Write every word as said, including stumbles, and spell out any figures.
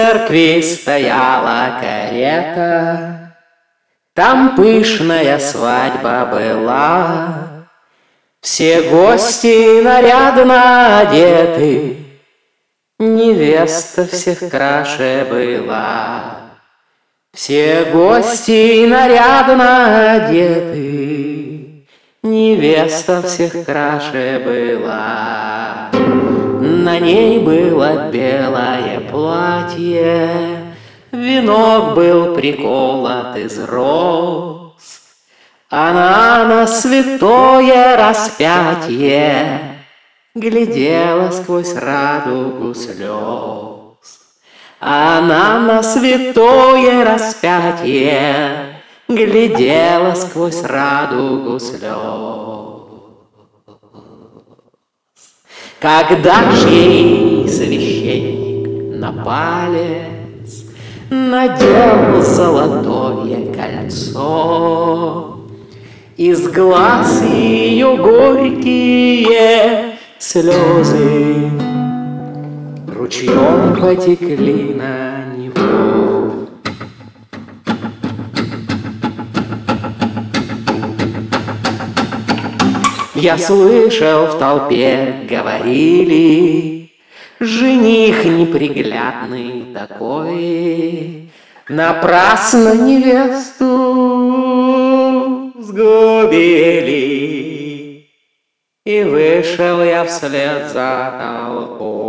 церкви стояла карета, там пышная свадьба была. Все гости нарядно одеты, невеста всех краше была. Все гости нарядно одеты, невеста всех краше была. На ней было белое платье, венок был приколот из роз. Она на святое распятие глядела сквозь радугу слез. Она на святое распятие глядела сквозь радугу слез. Когда ж ей священник на палец надел золотое кольцо, из глаз ее горькие слезы ручьем потекли на него. Я слышал, в толпе говорили: жених неприглядный такой, напрасно невесту сгубили. И вышел я вслед за толпой.